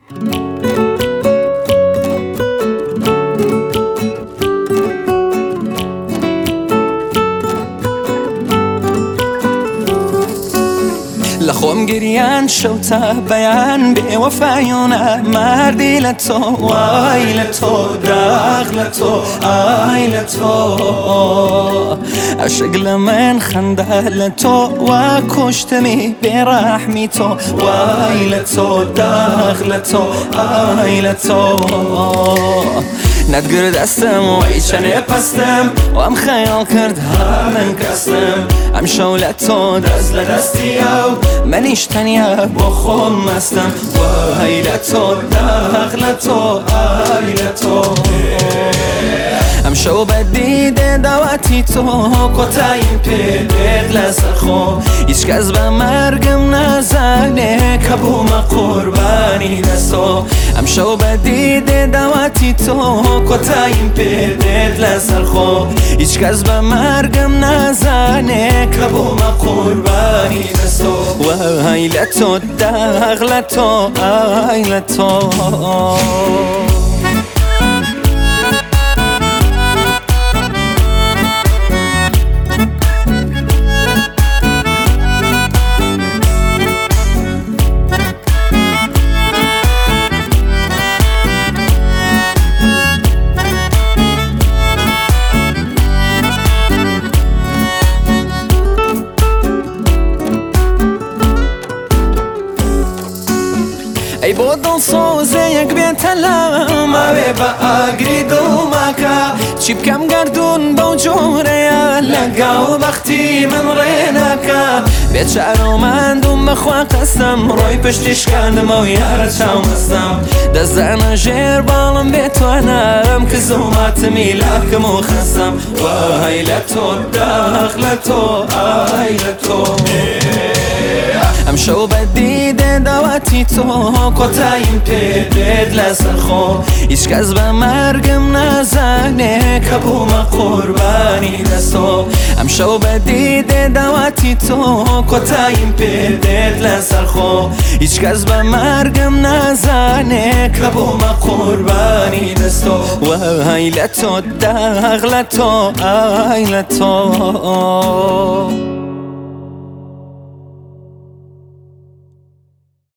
لخوم گریان شوتا بیان به وفایونه مردی لتو وای لتو داغ لتو آی لتو عشق لمن خنده لتو و کشتمی برحمی تو وای لتو داغ لتو آی لتو ندگر دستم و ایچنه پستم و ام خیال کرد هرن کستم ام شولتو دست لدستی او منیش تنیا با خون مستم وای لتو داغ لتو آی لتو ام شو بدیده دواتی تو کتایم پیدت لسر خو هیچ کس به مرگم نزنه کبوم قربانی دستو ام شو بدیده دواتی تو کتایم پیدت لسر خو هیچ کس به مرگم نزنه کبوم قربانی دستو وای لتو داغ لتو آی لتو ای با دل سوزه یک بیت لام اوه با آگری دوماکا چی بکم گردون با جوره لگاو وقتی من ریناکا بیچارو من دوم بخوا قستم روی پشتش کندم و یاره چاو مستم دزدن جیر بالم بیتوانم که زومات میلاکم و خستم وای لتو داغ لتو آی لتو ام شو بدیده دواتی تو کتایم پیدت لسر خو هیچ کس به مرگم نزنه کبوم قربانی دستو ام شو بدیده دواتی تو کتایم پیدت لسر خو هیچ کس به مرگم نزنه کبوم قربانی دستو وای لتو داغ لتو آی لتو